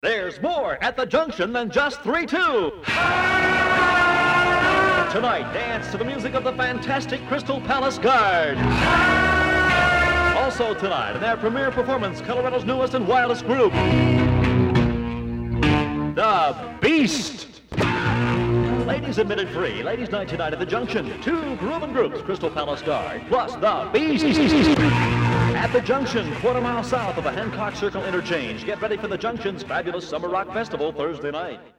There's more at the Junction than just 3-2. Tonight, dance to the music of the fantastic Crystal Palace Guard. Also tonight, in their premiere performance, Colorado's newest and wildest group, The Beast. Ladies admitted free. Ladies night tonight at the Junction. 2 grooving groups, Crystal Palace Guard, plus The Beast. At the Junction, quarter-mile south of the Hancock Circle Interchange. Get ready for the Junction's fabulous Summer Rock Festival Thursday night.